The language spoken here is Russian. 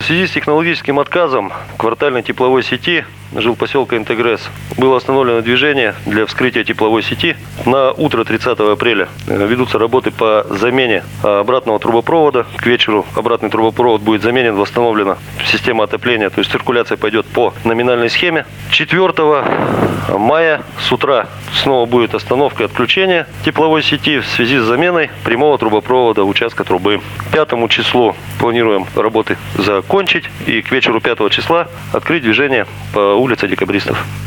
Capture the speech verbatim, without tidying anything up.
связи с технологическим отказом квартальной тепловой сети жилпоселка Интегресс было остановлено движение для вскрытия тепловой сети. На утро тридцатого апреля ведутся работы по замене обратного трубопровода. К вечеру обратный трубопровод будет заменен, восстановлена система отопления, то есть циркуляция пойдет по номинальной схеме. четвёртого мая с утра снова будет остановка и отключение тепловой сети в связи с заменой прямого трубопровода участка трубы. К пятому числу планируем работы закончить и к вечеру пятого числа открыть движение по улице Декабристов.